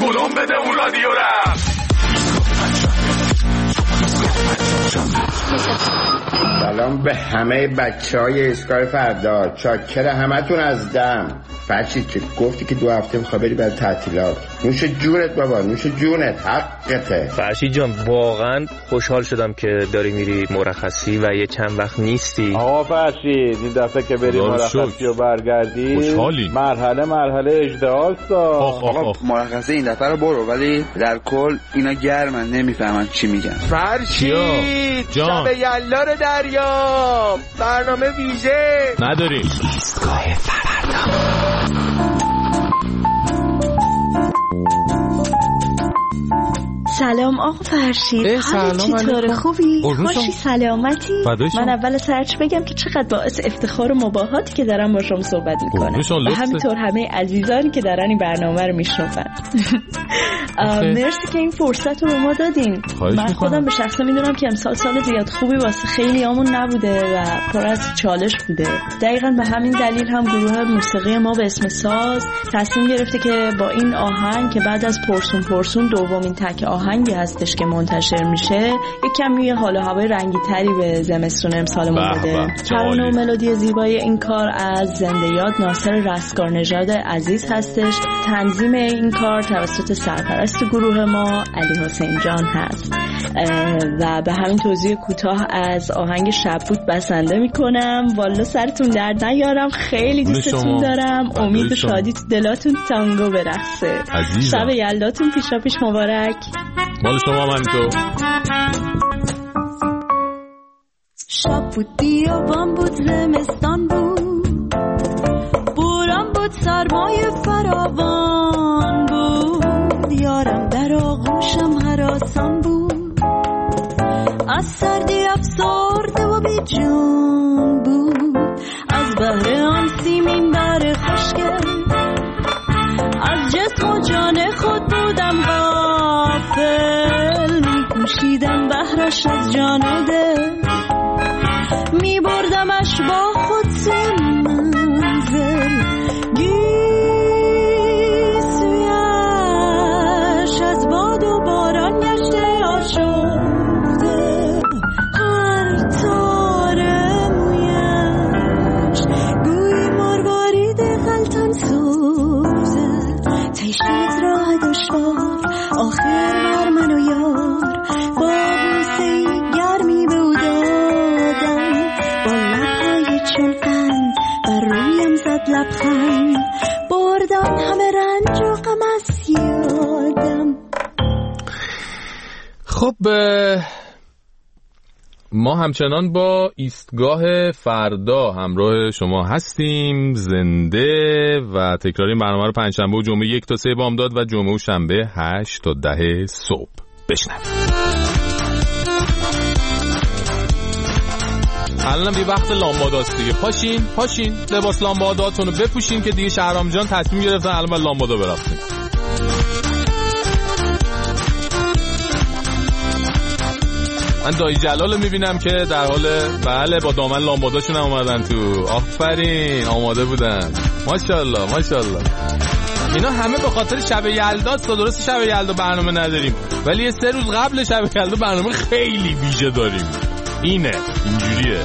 بلوم بده اون رادیو رم. سلام به همه بچهای ایستگاه فردا، چاکر همتون از دم. فرشید که گفتی که 2 هفته میخوای بری برای تعطیلات، نوش جونت بابا، نوش جونت، حقته. فرشید جان واقعا خوشحال شدم که داری میری مرخصی و یه چند وقت نیستی. آقا فرشید این دفعه که بری مرخصی و برگردی خوشحالی. مرحله اجدهاست. آقا مرخصی این دفعه رو برو، ولی در کل اینا گرمن نمیفهمن چی میگن. فرشید شب یلا رو دریاب، برنامه ویژه نداریم. ایستگاه فردا. سلام آقا فرشید، حالت چطوره؟ خوبی؟ خوشی سلامتی؟ من اول سرچ بگم که چقدر باعث افتخار و مباهاتی که دارم با شما صحبت میکنم و همینطور همه عزیزانی که دارن این برنامه رو میشنون. مرسی که این فرصت رو به ما دادین. من خودم به شخصه میدونم که امسال سال زیاد خوبی واسه خیلی همون نبوده و پر از چالش بوده. دقیقاً به همین دلیل هم گروه موسیقی ما به اسم ساز تصمیم گرفته که با این آهنگ که بعد از پرسون دومین تک آهنگی هستش که منتشر میشه یک کمی حال و هوای رنگی تری به زمستون امسالمون بده. ترانه و ملودی زیبای این کار از زنده یاد ناصر رستگار نژاد عزیز هستش. تنظیم این کار توسط سرپرست گروه ما علی حسین جان هست و به همین توضیح کوتاه از آهنگ شب بود بسنده میکنم. والا سرتون درد نیارم، خیلی دوستتون دارم. امید و شادی تو دلاتون تانگو برقصه. شب یلداتون پیشا پیش مبارک. مال شما هم همینطور. شب بود بیابان بود زمستان بود، بوران بود سرمای فراوان بود، یارم در آغوشم هراسان بود، از سردی افسرده و بی جون بود، از بحر آن سیمین بر خشکه، از جسم و جان خود بودم غافل، می‌کوشیدم بحرش از جان و دل، می‌بردمش با خود سوی منزل، گیسویش از باد و باران گشته آشفته، هر تار مویش گویی مروارید غلطان سوزه، تشید راه دشوار آخر بر من و یار، با بوسه گرمی به او دادم، با لبهای چون قند بر رویم زد لبخند، بردم همه رنج و غم از یادم. خب ما همچنان با ایستگاه فردا همراه شما هستیم، زنده و تکراری برنامه رو پنجشنبه و جمعه 1 تا 3 بامداد و جمعه و شنبه 8 تا 10 صبح بشنوید. الان دیگه وقت لامباداست دیگه. پاشین لباس لامباداتون رو بپوشین که دیگه شهرام جان تصمیم گرفتن الان باید لامبادا برفتیم. من دایی جلال میبینم که در حال بله با دامن لامباداشون هم اومدن تو. آفرین آماده بودن. ماشاءالله اینا همه به خاطر شب یلداست. درست شب یلدا برنامه نداریم ولی یه 3 روز قبل شب یلدا برنامه خیلی ویژه داریم. اینجوریه.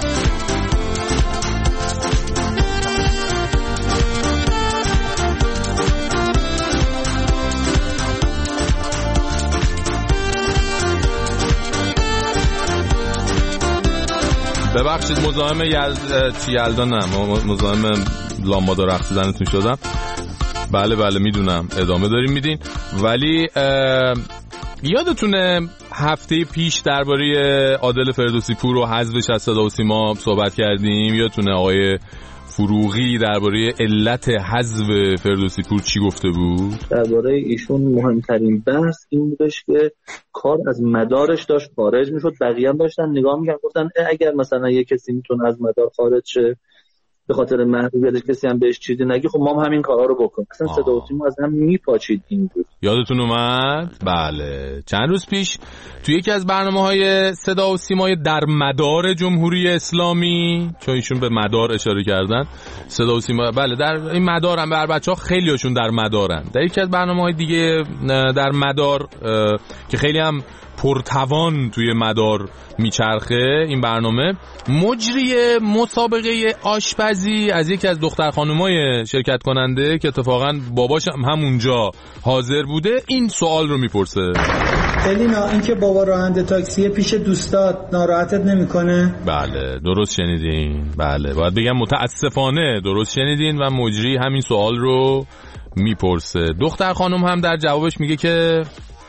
ببخشید مزاحم یلدا نه، مزاحم لامبادا رقصیدنتون شدم. بله میدونم ادامه داریم میدین، ولی یادتونه هفته پیش درباره عادل فردوسی پور و حذفش از صدا و سیما صحبت کردیم؟ یادتونه آقای فروغی درباره علت حذف فردوسی پور چی گفته بود؟ درباره ایشون مهمترین بحث این بودش که کار از مدارش داشت خارج میشد، بقیه هم داشتن نگاه میکردن گفتن اگر مثلا یک کسی میتونه از مدار خارج شه به خاطر محبوبیتش کسی هم بهش چیزی نگه، خب ما هم همین کارا رو بکنیم. اصلا صدا و سیما از هم میپاچید این بود. یادتون اومد؟ بله چند روز پیش توی یکی از برنامه‌های صدا و سیمای در مدار جمهوری اسلامی، چون ایشون به مدار اشاره کردن، صدا و سیما بله در این مدار هم بر بچه‌ها خیلی‌هاشون در مدارن. در یکی از برنامه‌های دیگه در مدار که خیلی هم پرتوان توی مدار میچرخه این برنامه، مجری مسابقه آشپزی از یکی از دختر خانمای شرکت کننده که اتفاقا باباش هم همونجا حاضر بوده این سوال رو میپرسه: الینا این که بابا راننده تاکسی پیش دوستات ناراحتت نمیکنه؟ بله درست شنیدین، بله باید بگم متاسفانه درست شنیدین و مجری همین سوال رو میپرسه. دختر خانم هم در جوابش میگه که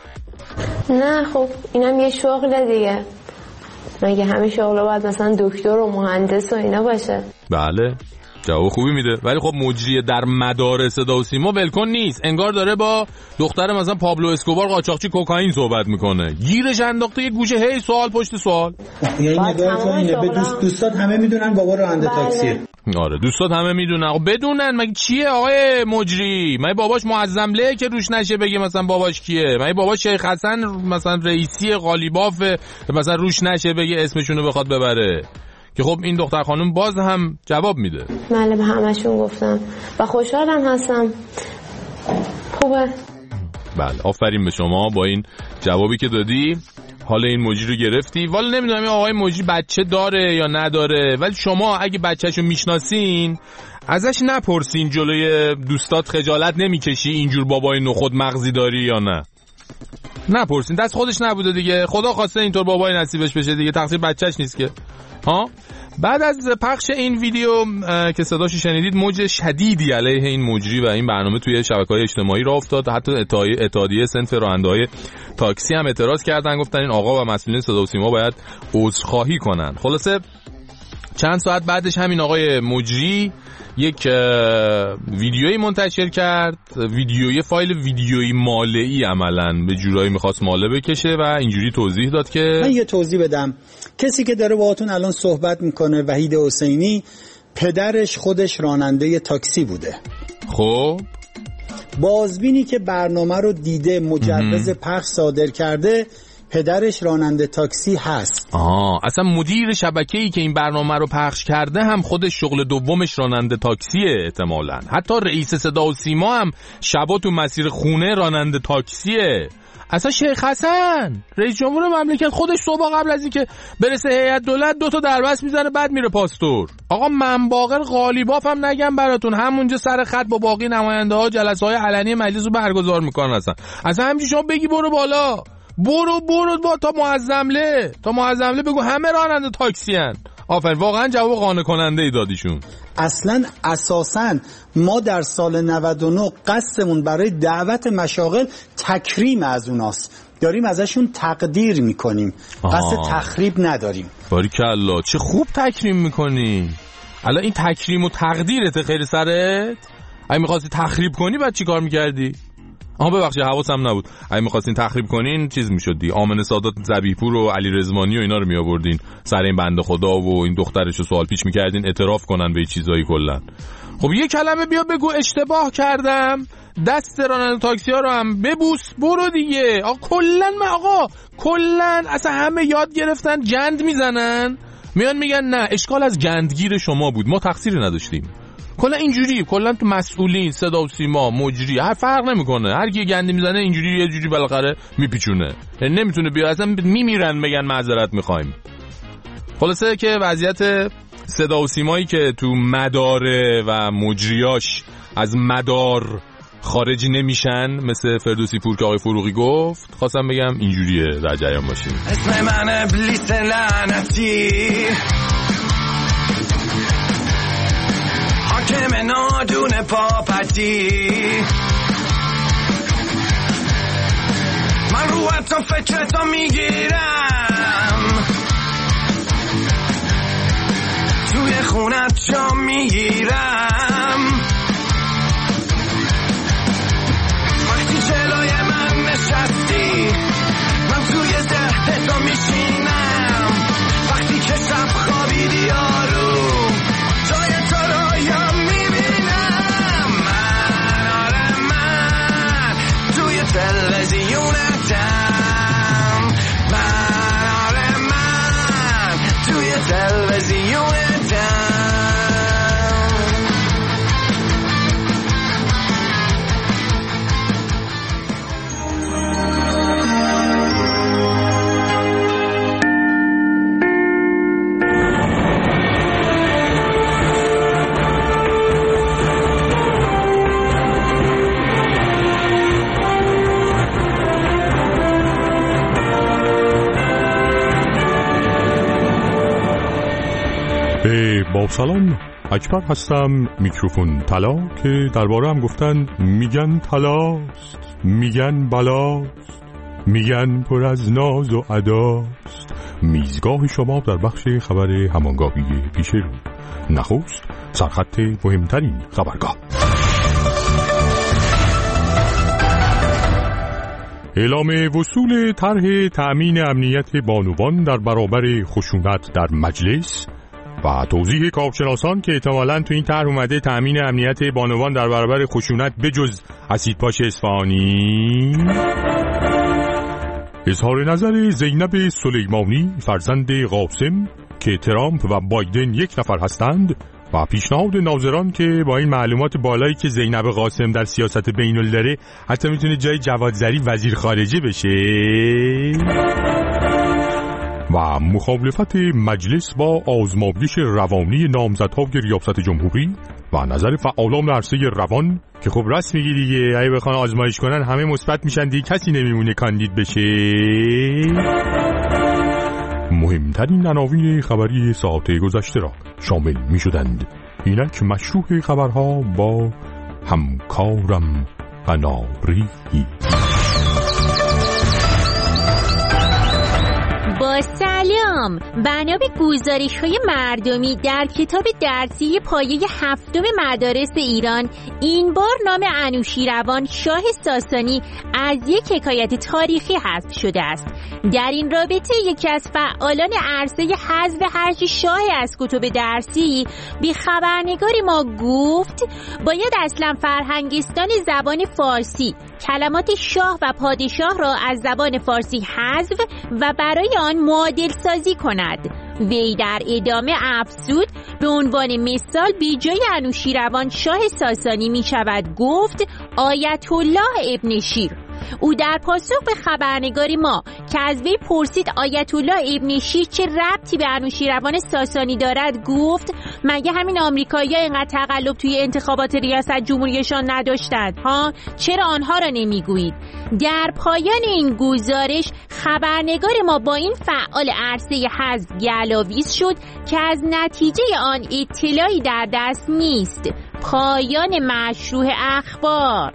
نه خب اینم یه شغله دیگه، مگه همه شغله باید مثلا دکتر و مهندس و اینا باشه؟ بله جواب خوبی میده، ولی خب مجری در مدار صدا و سیما ولکن نیست، انگار داره با دختر مثلا پابلو اسکوبار قاچاقچی کوکائین صحبت میکنه، گیرش انداخته یه گوشه هی سوال پشت سوال. یعنی نگاه تو اینه به دوستات همه میدونن بابا راننده تاکسیه. آره دوستات همه میدونن، بدونن مگه چیه آقای مجری؟ مگه باباش معظمله که روش نشه بگه مثلا باباش کیه؟ مگه باباش شیخ حسن مثلا رئیسی قالیباف مثلا روش نشه بگه اسمشونو بخواد ببره؟ که خب این دختر خانم باز هم جواب میده. بله به همشون گفتم و خوشحالم هستم. خوبه. بله آفرین به شما با این جوابی که دادی. حالا این مجری رو گرفتی. والا نمیدونم این آقای مجری بچه داره یا نداره، ولی شما اگه بچه‌شو میشناسین ازش نپرسین جلوی دوستات خجالت نمیکشی اینجور بابای نخود مغزی داری یا نه. نپرسین، دست خودش نبوده دیگه، خدا خواسته اینطور بابای نصیبش بشه دیگه، تقصیر بچه‌ش نیست که. ها بعد از پخش این ویدیو که صداشو شنیدید، موج شدیدی علیه این مجری و این برنامه توی شبکه‌های اجتماعی راه افتاد. حتی اتحادیه صنف راننده‌های تاکسی هم اعتراض کردن، گفتن این آقا و مسئولین صدا و سیما باید عذرخواهی کنن. خلاصه چند ساعت بعدش همین آقای مجری یک ویدیویی منتشر کرد، فایل ویدیویی ماله‌ای عملاً به جورایی می‌خواست ماله بکشه و اینجوری توضیح داد که من یه توضیح بدم. کسی که داره باهاتون الان صحبت میکنه وحید حسینی، پدرش خودش راننده تاکسی بوده. خب بازبینی که برنامه رو دیده مجوز پخش صادر کرده، پدرش راننده تاکسی هست. اصلا مدیر شبکه‌ای که این برنامه رو پخش کرده هم خودش شغل دومش راننده تاکسیه احتمالاً. حتی رئیس صدا و سیما هم شبا تو مسیر خونه راننده تاکسیه. اصلا شیخ حسن رئیس جمهور مملکت خودش صبح قبل از اینکه برسه هیئت دولت 2 تا دربست میزنه بعد میره پاستور. آقا من باقر قالیباف هم نگم براتون، همونجا سر خط با باقی نماینده ها جلسه های علنی مجلس رو برگزار میکنن. اصلا همینجوری شما بگی برو بالا، برو با تا معظمله بگو همه راننده تاکسی ان. آفرین، واقعا جواب قانع کننده ای دادیشون. اصلا اساسا ما در سال 99 قصدمون برای دعوت مشاغل تکریم از اوناست، داریم ازشون تقدیر میکنیم، قصد تخریب نداریم. باریکالله چه خوب تکریم میکنی. الان این تکریم و تقدیرت خیلی سرت. اگه میخواستی تخریب کنی بعد چی کار میکردی؟ ببخشید حواسم نبود. اگه می‌خواستین تخریب کنین چیز می‌شدی، آمنه سادات ذبیحپور و علی رضوانی و اینا رو می‌آوردین سر این بنده خدا و این دخترش رو سوال پیش می‌کردین اعتراف کنن به چیزایی کلا. خب یه کلمه بیا بگو اشتباه کردم، دست راننده تاکسی ها رو هم ببوس، برو دیگه. کلا اصلا همه یاد گرفتن گند میزنن، میان میگن نه اشکال از گندگیر شما بود، ما تقصیری نداشتیم. کلا اینجوری، کلا تو مسئولین صدا و سیما مجری هر فرق نمیکنه، هر کی گندی میزنه اینجوری یه جوری بالاخره میپیچونه، یعنی نمیتونه بیا اصلا میمیرن بگن معذرت میخوایم. خلاصه که وضعیت صدا و سیمایی که تو مداره و مجریاش از مدار خارج نمیشن، مثل فردوسی پور که آقای فروغی گفت، خواستم بگم اینجوریه در جریان باشیم. اسم من ابلیس لعنتی، حاکم نادون پاپتی، من روحت و فکرتو میگیرم، توی خونت جا میگیرم، وقتی جلوی من نشستی من توی ذهن تو میشینم، وقتی که شب خوابیدی آروم جای تو رو سلام، اکبر هستم، میکروفون طلا که درباره هم گفتن میگن طلاست، میگن بلاست، میگن پر از ناز و اداست. میزگاه شما در بخش خبر همانگاهی پیش رو. نخست سرخط مهمترین خبرگاه. اعلام وصول طرح تأمین امنیت بانوان در برابر خشونت در مجلس و توضیح کارشناسان که احتمالاً تو این طرح اومده تأمین امنیت بانوان در برابر خشونت بجز اسیدپاش اصفهانی. اظهار نظر زینب سلیمانی فرزند قاسم که ترامپ و بایدن یک نفر هستند و پیشنهاد ناظران که با این معلومات بالایی که زینب قاسم در سیاست بین‌المللی حتی میتونه جای جواد ظریف وزیر خارجه بشه. و مخالفت مجلس با آزمایش روانی نامزدهای ریاست جمهوری و نظر فعالان عرصه روان که خب راست میگی دیگه، اگه بخوان آزمایش کنن همه مثبت میشن دیگه، کسی نمیمونه کاندید بشه. مهمترین عناوین خبری ساعت گذشته را شامل میشدند. اینک مشروع خبرها با همکارم قناری. با سلام، بنا به گزارش‌های مردمی در کتاب درسی پایه 7 مدارس ایران، این بار نام انوشیروان شاه ساسانی از یک حکایت تاریخی حذف شده است. در این رابطه یکی از فعالان عرصه حذف حرج شاه از کتب درسی به خبرنگاری ما گفت باید اصلا فرهنگستان زبان فارسی کلمات شاه و پادشاه را از زبان فارسی حذف و برای آن معادل سازی کند. وی در ادامه افزود به عنوان مثال به جای انوشیروان شاه ساسانی می شود گفت آیت الله ابن شیر. او در پاسخ به خبرنگاری ما که از وی پرسید آیت الله ابن شیر چه ربطی به انوشیروان ساسانی دارد گفت مگه همین آمریکایی‌ها اینقدر تقلب توی انتخابات ریاست جمهوریشان نداشتند ها؟ چرا آنها را نمیگویید؟ در پایان این گزارش خبرنگار ما با این فعال عرصه حذف گلاویز شد که از نتیجه آن اطلاعی در دست نیست. پایان مشروع اخبار.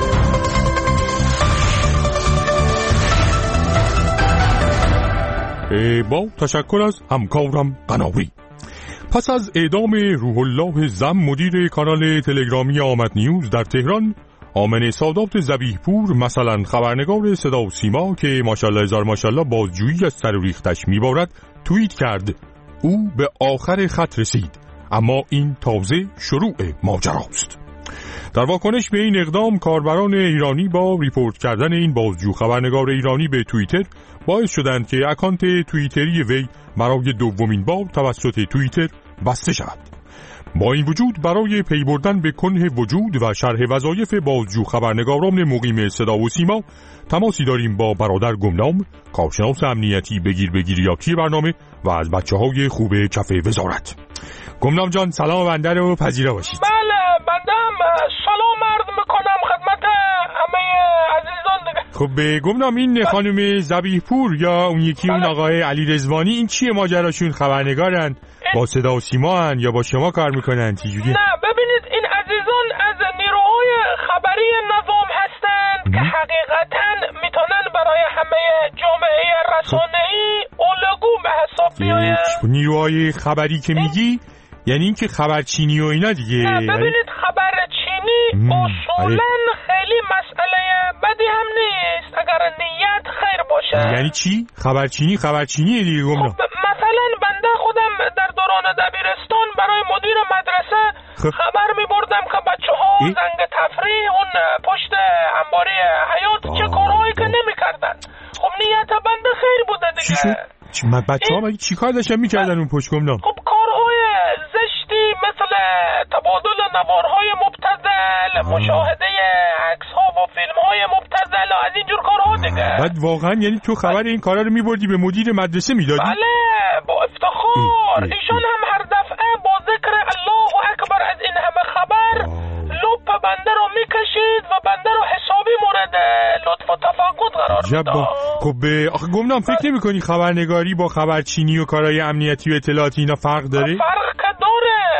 با تشکر از همکارم قناری. پس از اعدام روح الله زم مدیر کانال تلگرامی آمد نیوز در تهران، آمنه سادات ذبیح پور مثلا خبرنگار صدا و سیما که ماشاءالله هزار ماشاءالله بازجویی از سر و ریختش میبارد توییت کرد او به آخر خط رسید، اما این تازه شروع ماجراست. در واکنش به این اقدام کاربران ایرانی با ریپورت کردن این بازجو خبرنگار ایرانی به توییتر باعث شدند که اکانت توییتری وی برای دومین بار توسط توییتر بسته شود. با این وجود برای پی بردن به کنه وجود و شرح وظایف بازجو خبرنگاران مقیم صدا و سیما تماسی داریم با برادر گمنام، کارشناس امنیتی بگیریاکی برنامه و از بچه‌های خوب کف وزارت. گمنام جان سلام بنده رو پذیرا باشید. بله بندم سلام عرض میکنم خدمت همه عزیزان دیگه. خب به گمنام این خانم ذبیح پور یا اون یکی اون آقای علی رضوانی این چیه ماجراشون؟ خبرنگارن با صدا و سیما هن یا با شما کار میکنن چجوری؟ نه ببینید این عزیزان از نیروهای خبری نظام هستند که حقیقتا میتونن برای همه جامعه رسانه‌ای الگو به حساب بیاین. نیروهای خبری که میگی یعنی این که خبرچینی و اینا دیگه؟ نه ببینید خبرچینی اصولا خیلی مسئله بدی هم نیست اگر نیت خیر باشه. یعنی چی؟ خبرچینی دیگه گمنام. خب مثلا بنده خودم در دوران دبیرستان برای مدیر مدرسه خبر می بردم که بچه ها زنگ تفریح اون پشت انباری حیات چه کارهایی که نمی کردن. خب نیت بنده خیر بوده دیگه. چی شد؟ بچه ها مگه چی کار داشتن می کردن اون پشت گمنام؟ خب کارهای زشتی مثل تبادل نوارهای مبتذل، مشاهده عکس ها و فیلم های مبتذل و از اینجور کارها دیگه. بعد واقعا یعنی تو خبر این کارا رو میبردی به مدیر مدرسه میدادی؟ بله با افتخار. ایشان هم هر دفعه با ذکر الله اکبر از این همه خبر لپ بنده رو میکشید و بنده رو حسابی مورد لطف و تفقد قرار میداد. خب آخه گمنام فکر نمی‌کنی خبرنگاری با خبرچینی و کارهای امنیتی و اطلاعاتی اینا فرق داره؟ فرق که داره.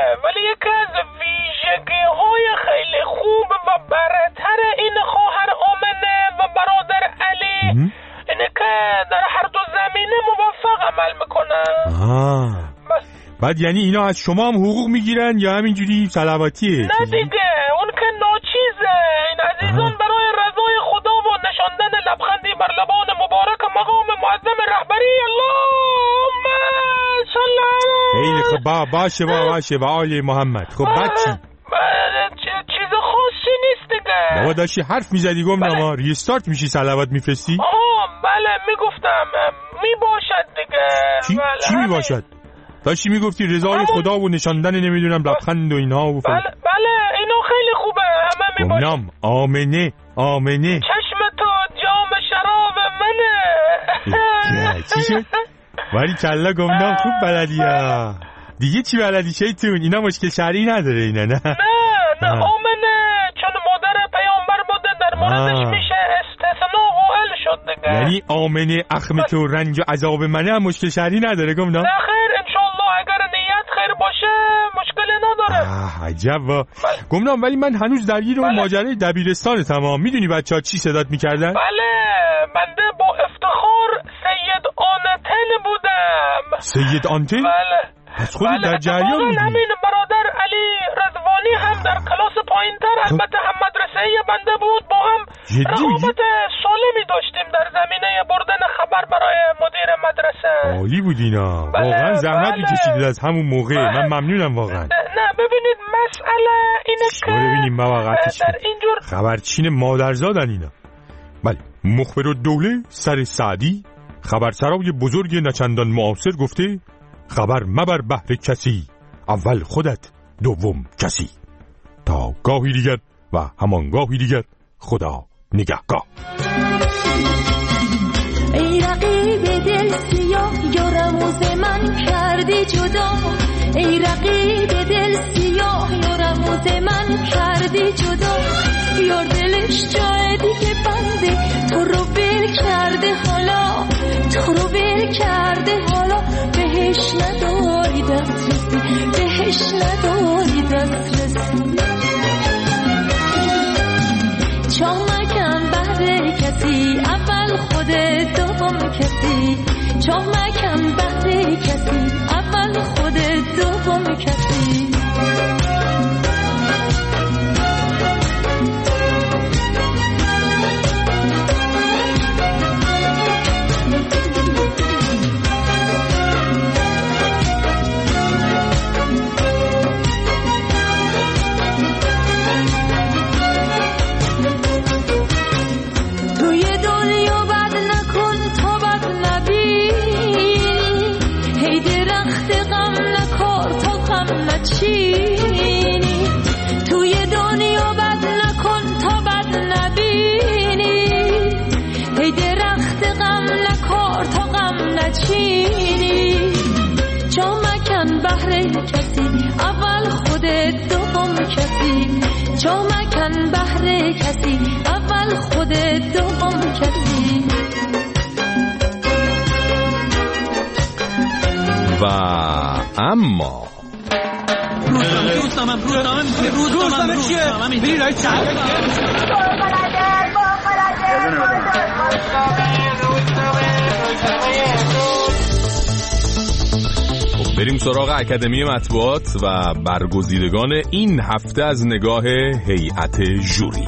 بعد یعنی اینا از شما هم حقوق میگیرن یا همینجوری صلواتیه؟ نه دیگه، اون که ناچیزه. این عزیزان برای رضای خدا و نشاندن لبخندی بر لبان مبارک مقام معظم رهبری، اللهم صل علی. خیلی خب، باشه با آل محمد. خب بعد چیز خاصی نیست دیگه. بابا داشتی حرف میزدی گمنام، ریستارت میشی صلوات میفرستی؟ بله میگفتم میباشد دیگه. چی میباشد؟ داشتی میگفتی رضای خدا و نشاندن نمیدونم لبخند و اینها و بله اینو خیلی خوبه، همه میباشد. گمنام آمنه چشم تو جام شراب منه. چی شد؟ ولی کلا گمنام خوب بلدی ها. دیگه چی بلدی شیطون؟ اینا مشکل شرعی نداره اینا؟ نه آمنه، چون مادر پیامبر بوده در موردش میشه استثناء قائل شد دیگه. یعنی آمنه اخمت و رنج و عذاب منه هم مشکل شرعی نداره گمنام؟ نه خیر، انشالله اگر نیت خیر باشه مشکلی نداره. عجب. گمنام ولی من هنوز درگیر اون ماجرای دبیرستان تمام. میدونی بچه‌ها چی صدات میکردن؟ بله، بنده با افتخار سید آنتن بودم. سید آنتن؟ بله. پس خودت در جریان بودی؟ همین برادر علی رضوانی هم در کلاس پایینتر، البته هم مدرسه بنده بود، با هم رقابت سالمی داشتیم در زمینه بردن خبر برای مدیر مدرسه. عالی بود اینا. واقعا زحمت می‌کشیدید از همون موقع. من ممنونم واقعا. نه ببینید مسئله اینه که ببینیم مواقعتش در اینجور خبرچین مادرزادن اینا. بله، مخبرالدوله سر سعدی خبرسرای بزرگ نچندان معاصر گفته خبر مبر بهر کسی، اول خودت دوم کسی. تا گاهی دیگر و همان گاهی دیگر، خدا نگهگاه. ای رقیب دل سیاه، یا رموز من کردی جدا. ای رقیب دل سیاه، یا رموز من کردی جدا. یار دلش جای دیگه بنده، تو رو ول کرده حالا، تو رو ول کرده حالا. بهش نداری دسترسی، بهش نداری دسترسی. چاه مکن بهر کسی، اول خودت دوم کسی. چاه مکن بهر کسی، اول خودت دوم کسی. توی دنیا بد نکن تا بد نبینی. هی درخت غم نکار تا غم نچینی. جا مکن بهر کسی، اول خودت دوم کسی. جا مکن بهر کسی، اول خودت دوم کسی. و اما روزنامه چیه؟ بری رای چند بریم سراغ اکادمی مطبوعات و برگزیدگان این هفته از نگاه هیئت ژوری.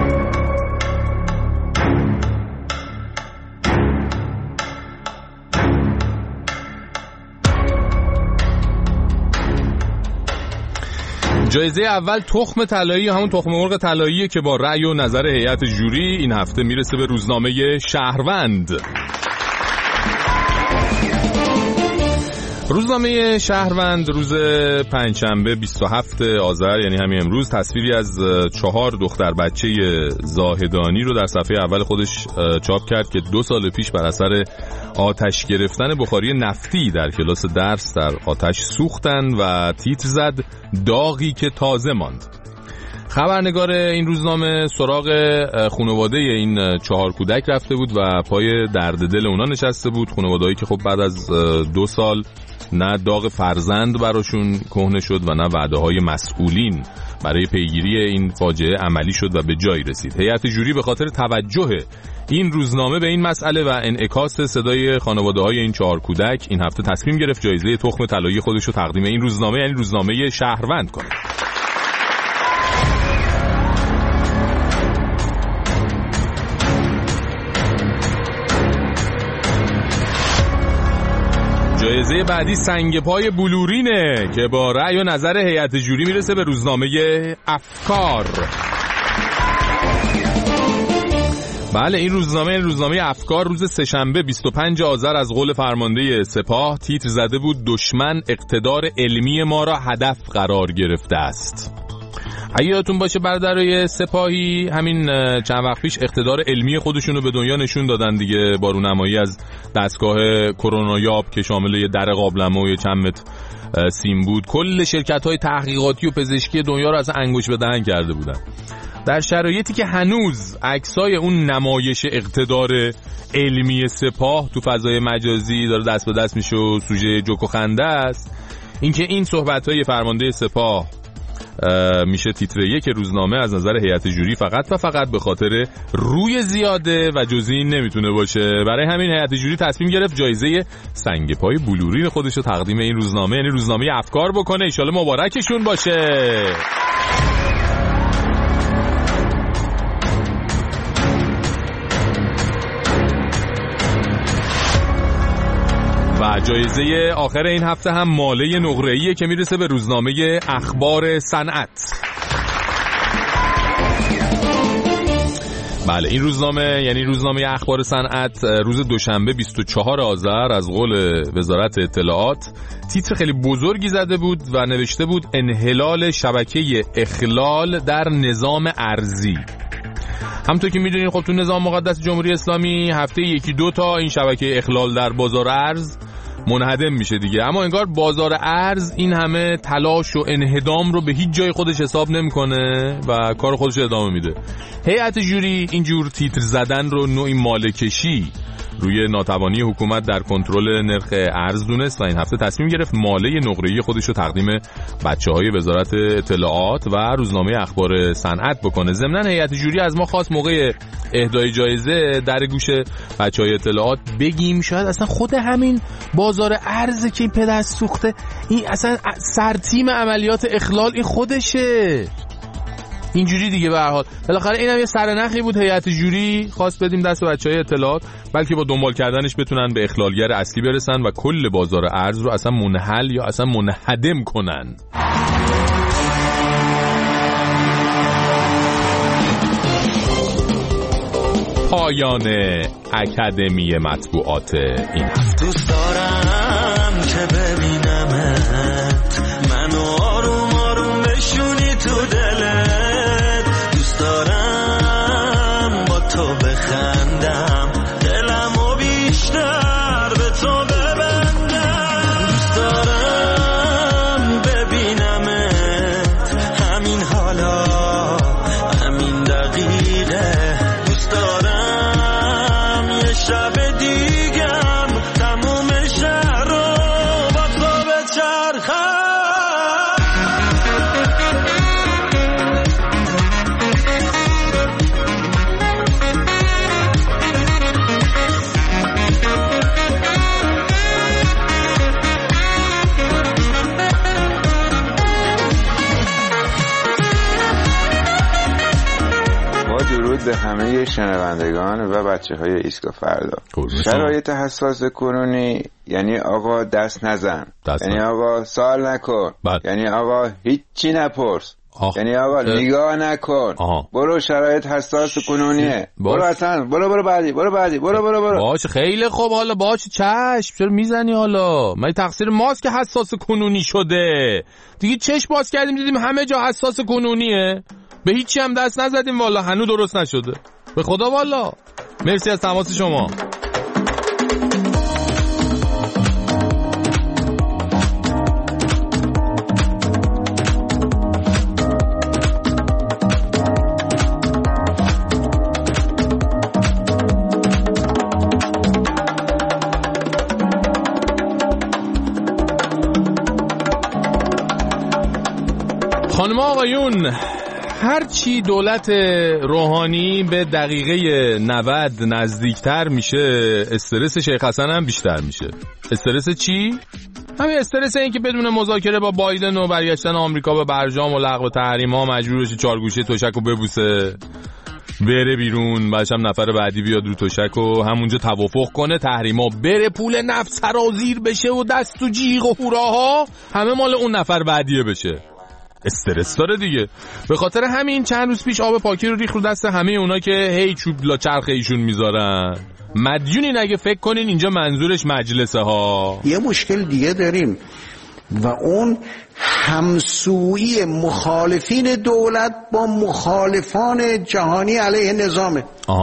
جایزه اول تخم طلایی، همون تخم مرغ طلاییه که با رأی و نظر هیئت ژوری این هفته میرسه به روزنامه شهروند. روزنامه شهروند روز پنجشنبه 27 آذر یعنی همین امروز تصویری از 4 دختر بچه زاهدانی رو در صفحه اول خودش چاپ کرد که 2 سال پیش بر اثر آتش گرفتن بخاری نفتی در کلاس درس در آتش سوختن و تیتر زد داغی که تازه ماند. خبرنگار این روزنامه سراغ خانواده این 4 کودک رفته بود و پای درد دل اونا نشسته بود. خانواده‌ای که خب بعد از 2 سال نه داغ فرزند براشون کهنه شد و نه وعده‌های مسئولین برای پیگیری این فاجعه عملی شد و به جایی رسید. هیئت جوری به خاطر توجه این روزنامه به این مسئله و انعکاس صدای خانواده‌های این 4 کودک این هفته تصمیم گرفت جایزه تخم طلایی خودش رو تقدیم این روزنامه، یعنی روزنامه شهروند کنه. جایزه بعدی سنگ پای بلورینه که با رأی و نظر هیئت جوری میرسه به روزنامه افکار. بله این روزنامه افکار روز سه‌شنبه 25 آذر از قول فرمانده سپاه تیتر زده بود دشمن اقتدار علمی ما را هدف قرار گرفته است. اگه یادتون باشه برادرای سپاهی همین چند وقت پیش اقتدار علمی خودشونو به دنیا نشون دادن دیگه، با رونمایی از دستگاه کرونایاب که شامل یه در قابلمه و یه چند متر سیم بود. کل شرکت‌های تحقیقاتی و پزشکی دنیا رو از انگوش به دهن کرده بودن. در شرایطی که هنوز عکسای اون نمایش اقتدار علمی سپاه تو فضای مجازی داره دست به دست میشه و سوژه جوک و خنده است، اینکه این صحبت‌های فرمانده سپاه میشه تیتر 1 روزنامه از نظر هیئت جوری فقط و فقط به خاطر روی زیاده و جزئی این نمیتونه باشه. برای همین هیئت جوری تصمیم گرفت جایزه سنگ پای بلورین خودش رو تقدیم این روزنامه، یعنی روزنامه افکار بکنه. ان شاءالله مبارکشون باشه. و جایزه آخر این هفته هم ماله نقره‌ایه که میرسه به روزنامه اخبار صنعت. بله این روزنامه یعنی روزنامه اخبار صنعت روز دوشنبه 24 آذر از قول وزارت اطلاعات تیتر خیلی بزرگی زده بود و نوشته بود انحلال شبکه اخلال در نظام ارزی. همونطور که میدونید خب تو نظام مقدس جمهوری اسلامی هفته 1-2 تا این شبکه اخلال در بازار ارز منهدم میشه دیگه، اما انگار بازار ارز این همه تلاش و انهدام رو به هیچ جای خودش حساب نمیکنه و کار خودش ادامه میده. هیئت جوری اینجور تیتر زدن رو نوعی مالکشی روی ناتوانی حکومت در کنترل نرخ ارز دونست و این هفته تصمیم گرفت ماله نقره‌ای خودش رو تقدیم بچه‌های وزارت اطلاعات و روزنامه اخبار صنعت بکنه. ضمناً هیئت جوری از ما خواست موقع اهدای جایزه در گوش بچه‌های اطلاعات بگیم شاید اصلا خود همین بازار ارز که این پدر سوخته این اصلا سرتیم عملیات اخلال این خودشه. اینجوری دیگه به هر حال بالاخره اینم یه سرنخی بود هیئت جوری خواست بدیم دست بچه‌های اطلاعات، بلکه با دنبال کردنش بتونن به اخلالگر اصلی برسن و کل بازار ارز رو اصلا منحل یا اصلا منهدم کنن. پایان اکادمی مطبوعات این هفته. دوست دارم که ببینمت منو آروم آروم بشونی تو دلت، دوست دارم با تو بخندم دلمو بیشتر به تو ببندم، دوست دارم ببینمت همین حالا همین دقیقه، دوست دارم یه شب دیگم تموم شهر رو با تو بچرخم. درود به همه شنوندگان و بچه‌های ایستگاه فردا. شرایط حساس کنونی یعنی آقا دست نزن، یعنی آقا سوال نکن، یعنی آقا هیچی نپرس، یعنی آقا نگاه نکن. برو شرایط حساس کنونیه، برو اصلا برو بعدی برو. باشه خیلی خوب، حالا باشه چشم، چرا میزنی حالا؟ من تقصیر ماست که حساس کنونی شده دیگه. چشم باز کردیم دیدیم همه جا حساس کنونیه، به هیچی هم دست نزدیم والا، هنوز درست نشده به خدا والا. مرسی از تماس شما. آقایون، هرچی دولت روحانی به دقیقه 90 نزدیکتر میشه استرس شیخ حسن هم بیشتر میشه. استرس چی؟ همین استرس این که بدون مذاکره با بایدن و برگشتن آمریکا به برجام و لغو تحریم‌ها مجبور بشه چارگوشه تشک و ببوسه، بره بیرون، بعدش هم نفر بعدی بیاد رو تشک و همونجا توافق کنه تحریما بره، پول نفت سرازیر بشه و دست و جیغ و هوراها همه مال اون نفر بعدیه بشه. استرس داره دیگه. به خاطر همین چند روز پیش آب پاکی رو ریخت رو دست همه اونا که هی چوب لا چرخ ایشون میذارن. مدیونین اگه فکر کنین اینجا منظورش مجلسه ها. یه مشکل دیگه داریم و اون همسویی مخالفین دولت با مخالفان جهانی علیه نظامه.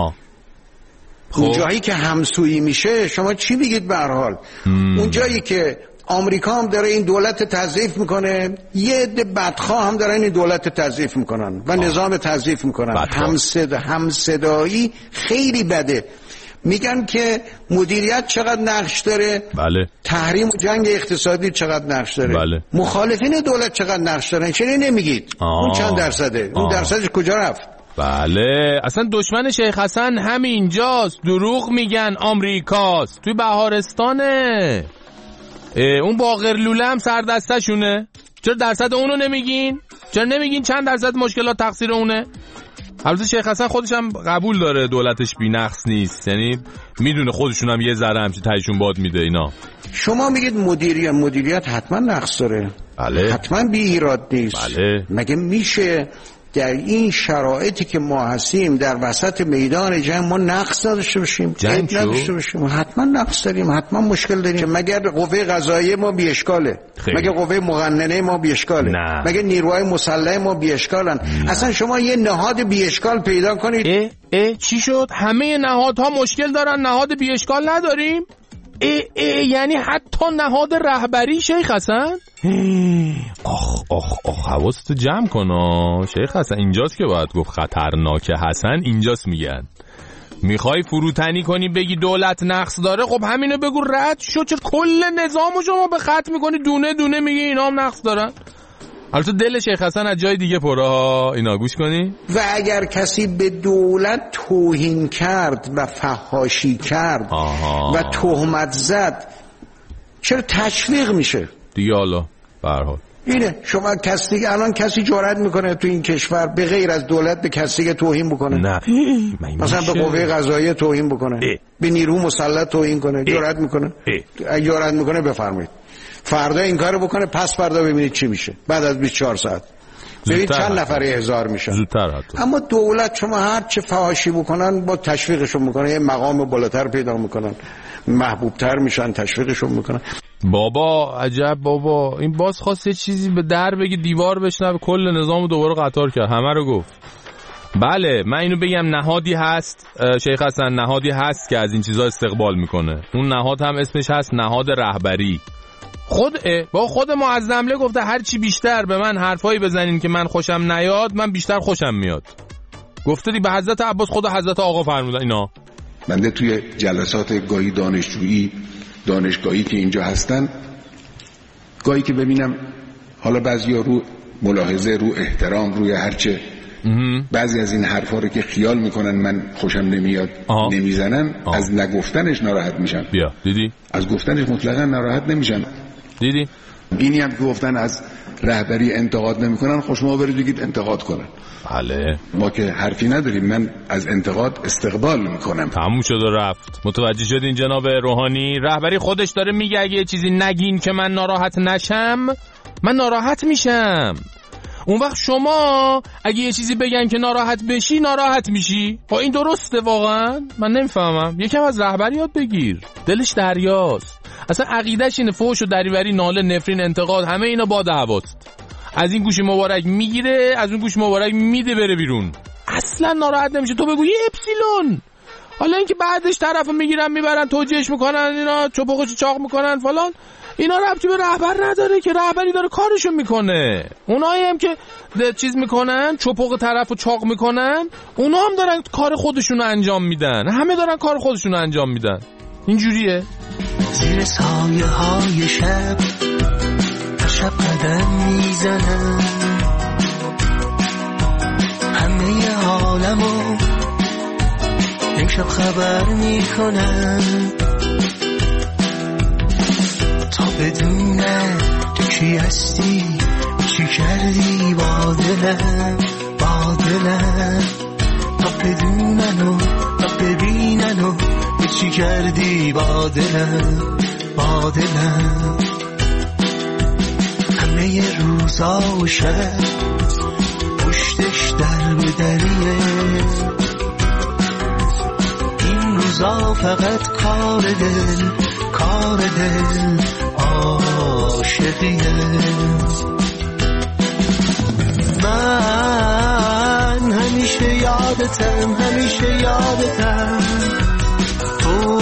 اون جایی که همسویی میشه شما چی بگید؟ به هر حال اون جایی که آمریکا هم داره این دولت تضعیف میکنه، یه عده بدخواه هم دارن این دولت تضعیف میکنن و نظام تضعیف میکنن. همصدایی خیلی بده. میگن که مدیریت چقدر نقش داره، بله. تحریم و جنگ اقتصادی چقدر نقش داره، بله. مخالفین دولت چقدر نقش دارن، چرا نمیگید؟ اون چند درصده؟ اون درصدش کجا رفت؟ بله، اصلا دشمن شیخ حسن همینجاست. دروغ میگن آمریکاست، توی بهارستانه. اون باقرلوله هم سردستشونه. چرا درصد اونو نمیگین؟ چرا نمیگین چند درصد مشکلات تقصیر اونه؟ البته شیخ حسن خودش هم قبول داره دولتش بی نقص نیست، یعنی میدونه خودشون هم یه ذره همچین تایشون باد میده اینا. شما میگید مدیریت حتما نقص داره، بله. حتما بی ایراد نیست، بله. مگه میشه در این شرایطی که ما هستیم در وسط میدان جنگ ما نقص نداشته باشیم؟ جنگ نداشته باشیم؟ حتما نقص داریم، حتما مشکل داریم. مگر قوه قضاییه ما بی اشکاله؟ مگر قوه مقننه ما بی اشکاله؟ مگر نیروهای مسلح ما بی اشکالن؟ اصلا شما یه نهاد بی اشکال پیدا کنید. چی شد؟ همه نهادها مشکل دارن، نهاد بی اشکال نداریم؟ یعنی حتی نهاد رهبری شیخ حسن؟ آخ حواست جمع کن شیخ حسن. اینجاست که باید گفت خطرناک حسن، اینجاست میگن. میخوای فروتنی کنی بگی دولت نقص داره، خب همینو بگو رد شو. چرا کل نظامو شما به خط میکنی دونه دونه میگی اینا هم نقص دارن؟ البته دل شیخ حسن از جای دیگه پره ها، اینا گوش کنی. و اگر کسی به دولت توهین کرد و فحاشی کرد و تهمت زد، چرا تشویق میشه دیگه؟ حالا به هر حال اینه. شما کسی الان کسی جرئت میکنه تو این کشور به غیر از دولت به کسی که توهین بکنه؟ نه. مثلا به قوه قضاییه توهین بکنه، به نیرو مسلح توهین کنه؟ جرئت میکنه؟ اگه جرئت میکنه بفرمایید فردا این کارو بکنه، پس فردا ببینید چی میشه بعد از 24 ساعت. ببینید چند نفر احضار میشن. اما دولت شما هر چه فحاشی بکنن با تشویقشون میکنن، یه مقام بالاتر پیدا میکنن، محبوبتر میشن، تشویقشون میکنن. بابا عجب بابا، این باز خواست یه چیزی به در بگی دیوار بشنوه، کل نظامو دوباره قطار کرد، همه رو گفت. بله من اینو بگم، نهادی هست شیخ حسن، نهادی هست که از این چیزا استقبال میکنه. اون نهاد هم اسمش هست نهاد رهبری. خود معظمله گفته هر چی بیشتر به من حرفایی بزنین که من خوشم نیاد، من بیشتر خوشم میاد. گفته دی به حضرت عباس، خود حضرت آقا فرمودن اینا. بنده توی جلسات گاهی دانشگاهی که اینجا هستن، گاهی که ببینم حالا بعضیا رو ملاحظه، رو احترام، روی هرچه بعضی از این حرفا رو که خیال میکنن من خوشم نمیاد نمیزنن، از نگفتنش ناراحت میشن. بیا دیدی؟ از گفتنش مطلقا ناراحت نمیشن. دیدی؟ اینی هم که گفتن از رهبری انتقاد نمیکنن، خوش ما برید بگید انتقاد کنن. بله ما که حرفی نداریم، من از انتقاد استقبال میکنم. تموم شد و رفت. متوجه شدین جناب روحانی؟ رهبری خودش داره میگه اگه یه چیزی نگین که من ناراحت نشم، من ناراحت میشم. اون وقت شما اگه یه چیزی بگن که ناراحت بشی، ناراحت میشی. خب این درسته واقعا؟ من نمیفهمم. یکم از رهبری یاد بگیر، دلش دریاست. اصلا عقیدش اینه فحش و دریوری، ناله، نفرین، انتقاد، همه اینا باد هواست. از این گوش مبارک میگیره، از اون گوش مبارک میده بره بیرون. اصلا ناراحت نمیشه. تو بگو یه اپسیلون. حالا اینکه بعدش طرفو میگیرن میبرن توجیهش میکنن، اینا چپقش چاق میکنن فلان، اینا ربطی به رهبر نداره که. رهبری داره کارشو میکنه. اونایی هم که چیز میکنن، چپق طرفو چاق میکنن، اونا هم دارن کار خودشونو انجام میدن. همه دارن کار خودشونو انجام میدن. اینجوریه. زیر سایه های شب تا شب قدم میزنم، شب خبر میکنم تا بدونم تو کی هستی، چی کردی با دلم، با دلم، تا بدونن و تا ببینن و چی کردی با دلم، با دلم. همه روزا و شب پشتش در به دریه، این روزا فقط کار دل، کار دل عاشقیه. من همیشه یادتم، همیشه یادتم، تو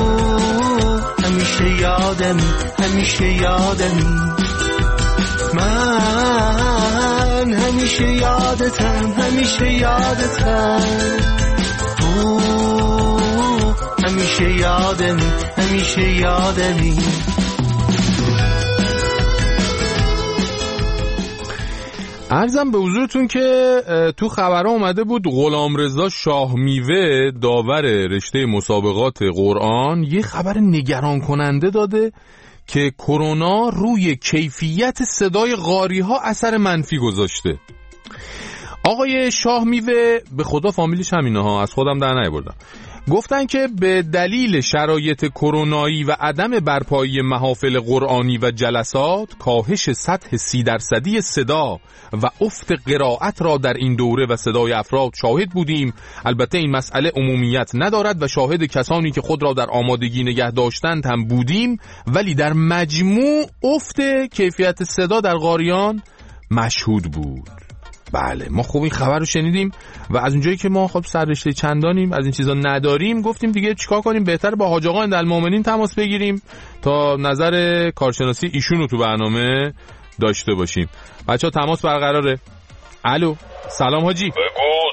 همیشه یادمی، همیشه یادمی. من همیشه یادتم، همیشه یادتم، تو همیشه یادمی، همیشه یادمی. عرضم به حضورتون که تو خبرها اومده بود غلامرضا شاهمیوه داور رشته مسابقات قرآن یه خبر نگران کننده داده که کرونا روی کیفیت صدای قاری‌ها اثر منفی گذاشته. آقای شاهمیوه، به خدا فامیلیش همینه ها، از خودم در نیاوردم، گفتن که به دلیل شرایط کرونایی و عدم برپایی محافل قرآنی و جلسات، کاهش سطح 30% صدا و افت قرائت را در این دوره و صدای افراد شاهد بودیم. البته این مسئله عمومیت ندارد و شاهد کسانی که خود را در آمادگی نگه داشتند هم بودیم، ولی در مجموع افت کیفیت صدا در قاریان مشهود بود. بله، ما خوب این خبر رو شنیدیم و از اونجایی که ما خب سررشته چندانیم، از این چیزا نداریم، گفتیم دیگه چیکار کنیم، بهتر با حاج آقا اندالمومنین تماس بگیریم تا نظر کارشناسی ایشون رو تو برنامه داشته باشیم. بچه‌ها تماس برقراره. الو، سلام حاجی. بگو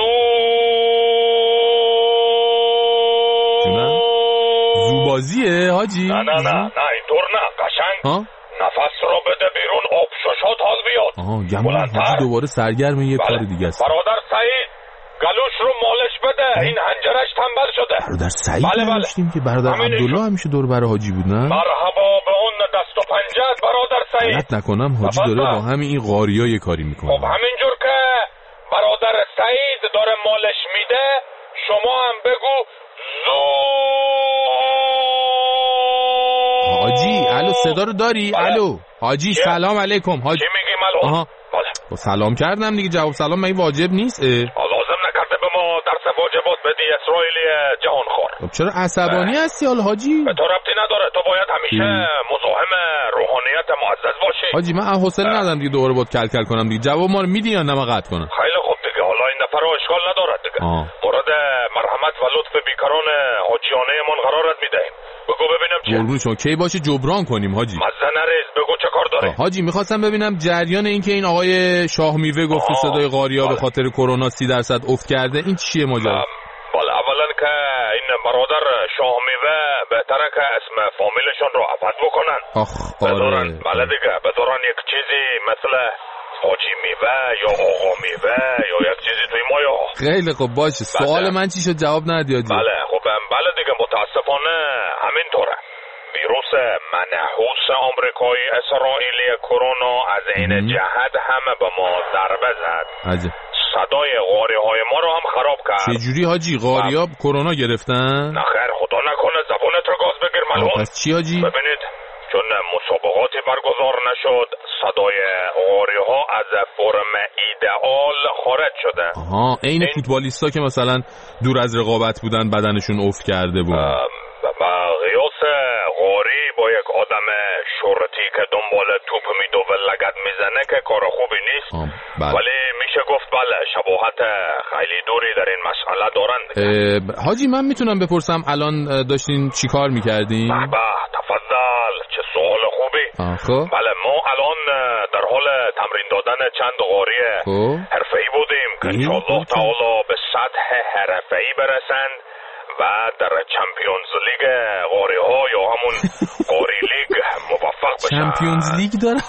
زوبازیه حاجی؟ نه اینطور نه، قشنگ نفس رو بده بیرون، آبشاشات حال بیاد. گمان حاجی دوباره سرگرم یه کار دیگه است. برادر سعید گلوش رو مالش بده، این حنجرش تنبل شده. برادر سعید نمیشتیم که برادر عبدالله همیشه دور برای حاجی بود، نه؟ مرحبا به اون دست و پنجت برادر سعید. غلط نکنم حاجی داره با همین این قاریا یه کاری میکنه. خب همینجور که برادر سعید داره مالش میده، شما هم بگو حاجی. الو، صدا رو داری؟ الو حاجی، سلام علیکم حاجی. چی میگی ملو؟ با سلام کردم دیگه، جواب سلام مگه واجب نیست؟ لازم نکرده به ما درس واجبات بدی اسرائیلی جهان خور. چرا عصبانی هستی حالا حاجی؟ به تو ربطی نداره، تو باید همیشه مزاحم روحانیت معزز باشی. حاجی من حوصله ندارم دیگه دوباره باید کلکل کنم دیگه. جواب ما رو میدی یا نه ما قطع کنم؟ خیلی خوب دیگه، حالا این دفعه رو اشکال نداره دیگه. مورد مرحمت و لطف بیکران حاجیانه من قرارت میدهیم. بگو ببینم چیه؟ قربون شما کی باشه جبران کنیم حاجی. مزه نریز، بگو چه کار داری؟ حاجی میخواستم ببینم جریان این که این آقای شاهمیوه گفت صدای قاریا به خاطر کرونا 30% افت کرده، این چیه ماجرا؟ بله، اولا که این برادر شاهمیوه بهتره که اسم فامیلشون رو عوض بکنن. آره. بله دیگه، بذارن یک چیزی مثل حاجی میوه یا آقا میوه یا یک چیزی توی مایا. خیلی خب باشه. سوال من چی شد جواب ندادی؟ بله خب بله دیگه، متاسفانه همینطوره. ویروس منحوس آمریکایی اسرائیلی کرونا از این جهت همه به ما ضربه زد. صدای قاری های ما رو هم خراب کرد. چجوری حاجی؟ قاریا کرونا گرفتن؟ نه خیر، خدا نکنه، زبونت رو گاز بگیر ملون. پس چی حاجی؟ ببینید، چون مسابقاتی برگزار نشد، صدای قاری ها از فرم ایدئال خارج شده. عین فوتبالیستا که مثلا دور از رقابت بودن بدنشون افت کرده بود. قیاس قاری با یک آدم شرطی که دنبال توپ میدوه لگد میزنه که کار خوبی نیست. ولی میشه گفت بله، شباهت خیلی دوری در این مسئله دارند. حاجی من میتونم بپرسم الان داشتین چی کار میکردین؟ تفضل، چه سوال خوبی. بله، ما الان در حال تمرین دادن چند قاری حرفه‌ای بودیم که انشاءالله تعالی به سطح حرفه‌ای برسند و در چمپیونز لیگ قاری ها یا همون قاری لیگ موفق بشن. چمپیونز لیگ دارن؟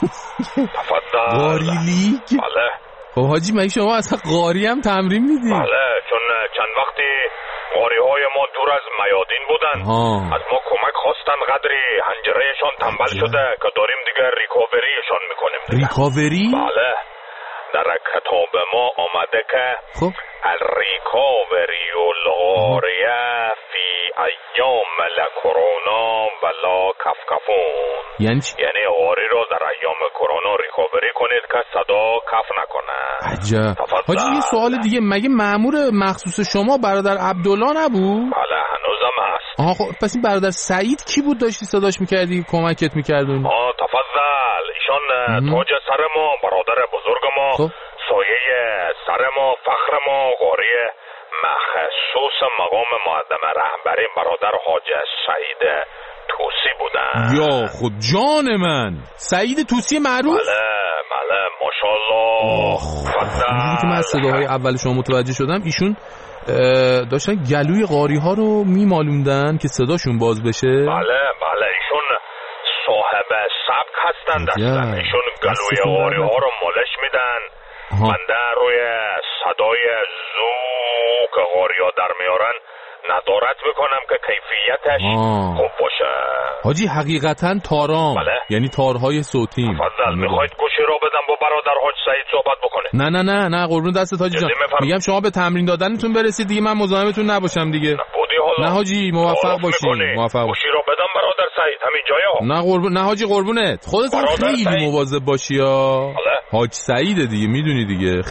تفضل. قاری لیگ؟ بله. خب حاجی مگه شما اصلا قاری هم تمرین میدید؟ بله، چون چند وقتی غاریهای ما دور از میادین بودن. از ما کمک خواستن، قدری حنجرهشان تنبل شده که داریم دیگه ریکاوریشان میکنیم. ریکاوری؟ بله، در کتاب ما آمده که الریکاوری الغاریه فی ایام لکرونا ولا کفکفون. یعنی چی؟ یعنی غاری رو در ایام کرونا ریکاوری کنید که صدا کف نکنه. عجب. حاجی یه سوال دیگه، مگه مأمور مخصوص شما برادر عبدالله نبود؟ بله هنوزم هست. خب پس این برادر سعید کی بود داشتی صداش میکردی کمکت میکردون؟ تفضل، ایشان تاج سر ما، برادر بزرگ ما، سایه سر ما، فخر ما، غاری مخصوص مقام مقدم رهبری برادر حاج سعید توسی بودن. یا خود جان من، سعید توسی معروف؟ بله ماشاءالله. اینجوری که من از صداهای اول شما متوجه شدم ایشون داشتن گلوی غاری ها رو میمالوندن که صداشون باز بشه. بله ایشون صاحب سبک هستن، ایشون گلوی غاری ها رو مالش میدن. من روی صدای زو که غاری ها در میارن ندارت میکنم که کیفیتش خوب باشه. حاجی حقیقتا تارام. بله. یعنی تارهای صوتی. تفضل، میخواید گوشی رو بدم با برادر حاج سعید صحبت بکنه؟ نه قربون دستت حاجی جان. میگم شما به تمرین دادنتون برسید دیگه، من مزاحمتون نباشم دیگه. نه حاجی موفق باشین. گوشی رو بدم برادر سعید همین جایا. نه قربون، نه حاجی قربونت. خودت خیلی مواظب باشی یا حاج سعید دیگه، میدونی دیگه.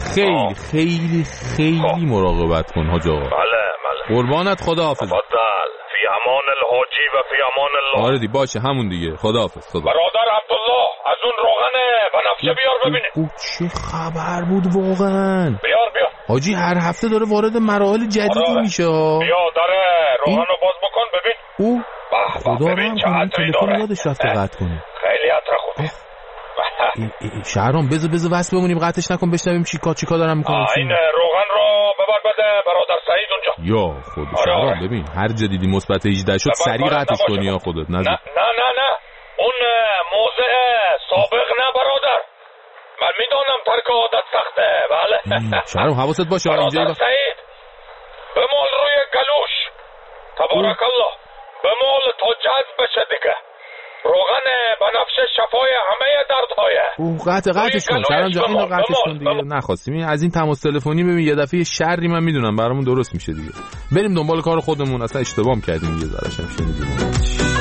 خیلی مراقبت کن حاج آقا. بله قربانت، خداحافظ. تفضل، فی امان الحاجی و فی امان الله. آره دی باشه همون دیگه، خداحافظ. برادر عبدالله از اون روغن بنفشه بیار ببینیم. چه خبر بود واقعا؟ بیار حاجی هر هفته داره وارد مراحل جدیدی میشه. بیا داره روغن رو باز بکن ببین. خدا رحم کنه تلفن یادش رفته قطع کنه. خیلی عطر خوبه. شهرام بذار واسه بمونیم، قطعش نکن بشنویم چیکار دارم میکنه. این روغن رو ببر بده برادر سعید اونجا. یا خود شهرام ببین هر جا دیدی مثبت 18 شد سریع قطعش کنی یا خودت. نه اون موضع سابق نه برادر، من میدونم ترک عادت سخته. بله شهرام حواست باشه اینجا. برادر سعید بمال روی گلوش، تبارک الله، بمال تا جذب بشه دیگه. روغن بنفشه شفای همه دردهای. قطعش کن شهرام جان، اینو قطعش کن دیگه. نخواستیم از این تماس تلفنی ببین یه دفعه شری من میدونم برامون درست میشه دیگه. بریم دنبال کار خودمون، اصلا اشتباه کردیم یه ذره شنیدیم.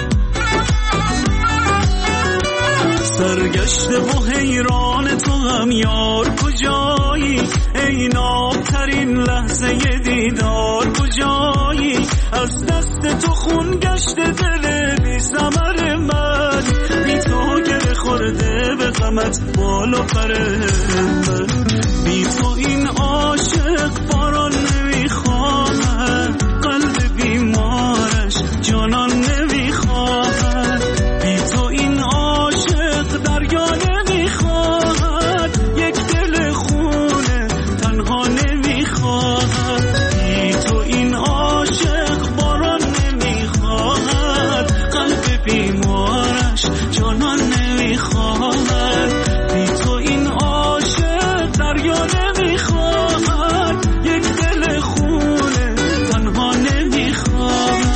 سرگشته و حیران تو هم یار کجایی، ای نابترین لحظه دیدار کجایی، از دست تو خون گشته دل بی ثمر من، بی تو گره خورده به غمت بال و پر من، بی تو این عاشق باران نمیخواهد، قلب بیمارش جانان نمیخواهد، بی تو این عاشق دریا نمیخواهد، یک دل خونه تنها نمیخواهد، بی تو این عاشق باران نمیخواهد، قلب بیمارش جانان نمیخواهد، بی تو این عاشق دریا نمیخواهد، یک دل خونه تنها نمیخواهد.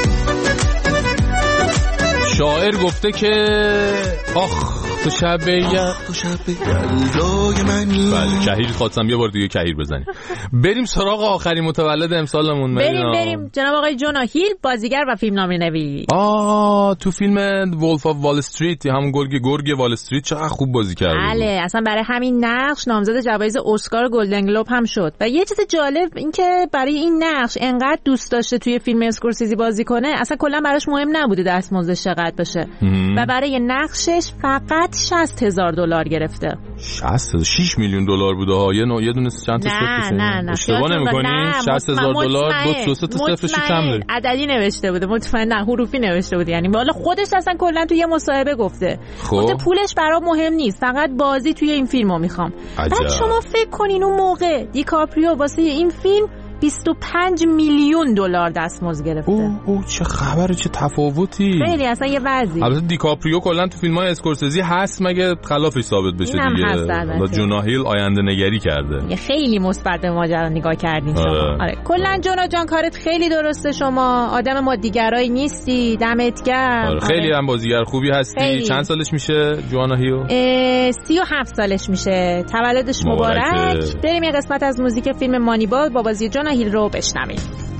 شاعر گفته که آخ تو شب یلدای منی. بله کهیر خواستم یه بار دیگه کهیر بزنیم. بریم سراغ آخرین متولد امسالمون. بریم جناب آقای جونا هیل، بازیگر و فیلمنامه نویس. تو فیلم وولف آف وال استریت، همون گرگ وال استریت، چقدر خوب بازی کرده. بله اصلا برای همین نقش نامزد جوایز اسکار و گلدن گلوب هم شد. و یه چیز جالب این که برای این نقش انقدر دوست داشته توی فیلم اسکورسیزی بازی کنه، اصلا کلا براش مهم نبوده دستمزدش چقدر بشه و برای نقشش فقط $60,000 گرفته. 6 میلیون دلار بوده ها. یه دونه چند تا صفر نه اشتباه نمی‌کنی؟ $60,000 دو صفرش کم داره. عددی نوشته بوده، مطمئنا حروفی نوشته بوده. یعنی والا خودش اصلا کلا توی یه مصاحبه گفته پولش برام مهم نیست، فقط بازی توی این فیلمو میخوام. بعد شما فکر کنین اون موقع دیکاپریو واسه این فیلم 25 میلیون دلار دستمزد گرفته. او چه خبره، چه تفاوتی. خیلی اصلا یه وضعی. البته دیکاپریو کلا تو فیلم‌های اسکورسیزی هست مگه خلافش ثابت بشه دیگه. با جونا هیل آینده نگری کرده. یه خیلی مثبت به ماجرا نگاه کردین شما. آره کلا جونا جان کارت خیلی درسته، شما آدم مادیگرایی نیستی، دمت گرم. آره خیلی هم بازیگر خوبی هستی. خیلی. چند سالش میشه جوانا هیل؟ 37 سالش میشه. تولدش مبارک. بریم یه قسمت از موزیک فیلم مانیبال با بازی جوانا هیل رو بشنویم.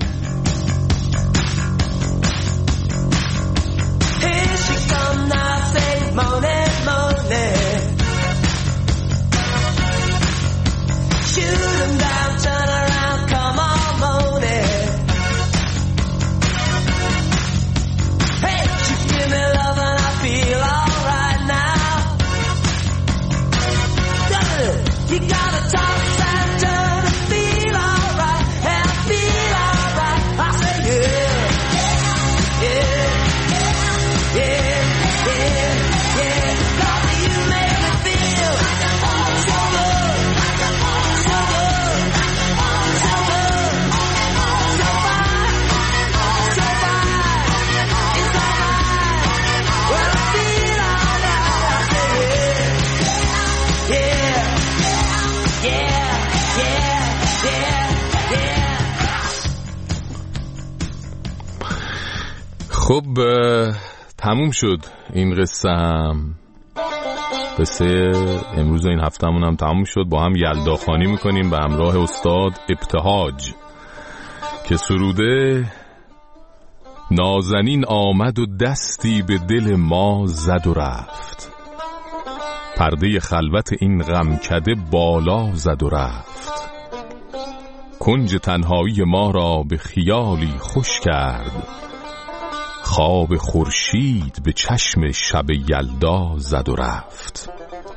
خب تموم شد این قصه هم. قصه امروز این هفتهمون هم تموم شد. با هم یلداخوانی میکنیم به همراه استاد ابتهاج که سروده نازنین آمد و دستی به دل ما زد و رفت، پرده خلوت این غمکده بالا زد و رفت، کنج تنهایی ما را به خیالی خوش کرد، خواب خورشید به چشم شب یلدا زد و رفت،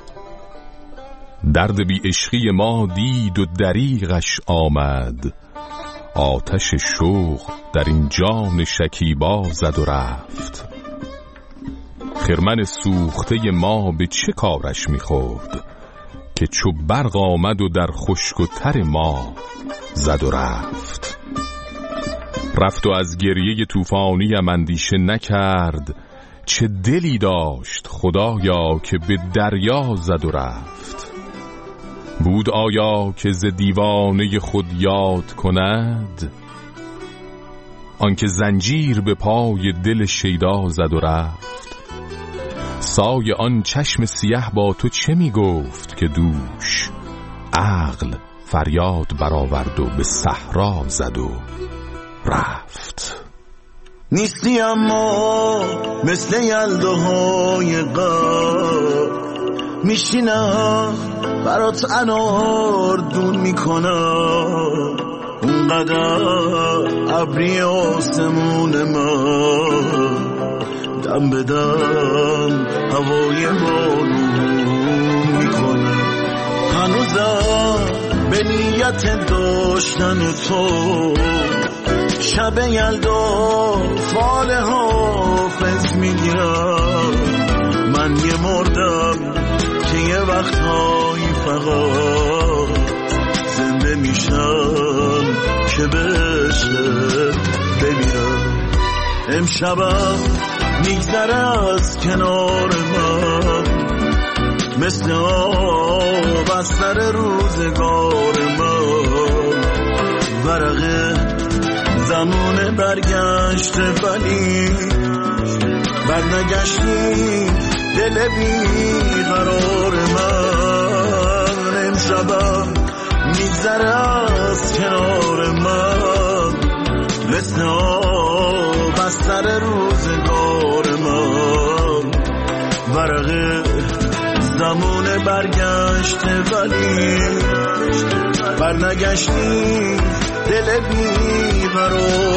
درد بی عشقی ما دید و دریغش آمد، آتش شوق در این جان شکیبا زد و رفت، خرمن سوخته ما به چه کارش میخورد که چو برق آمد و در خشک و تر ما زد و رفت، رفت و از گریه طوفانی اندیشه نکرد، چه دلی داشت خدایا که به دریا زد و رفت، بود آیا که ز دیوانه خود یاد کند، آنکه زنجیر به پای دل شیدا زد و رفت، سایه آن چشم سیه با تو چه می گفت که دوش، عقل فریاد برآورد و به صحرا زد و رفت. نیستی اما مثل یلداهای قبل، میشینم برات انار دون میکنم، اونقدر ابری آسمون من، دم به دم هوای بارون میکنم، هنوزم به نیت داشتن تو شب یلدا فال حافظ میگیرم، من یه مردم که یه وقتهایی فقط زنده میشم که بشه بمیرم، امشبم میگذره از کنار من مثل آب از سر روزگار من، ورقه زمان برگشت ولی برنگشتی دل بی قرار من، امشبم میگذره از کنار من مثل آب از سر روزگار من، ورقه زمان برگشت ولی برنگشتی دل بی قرار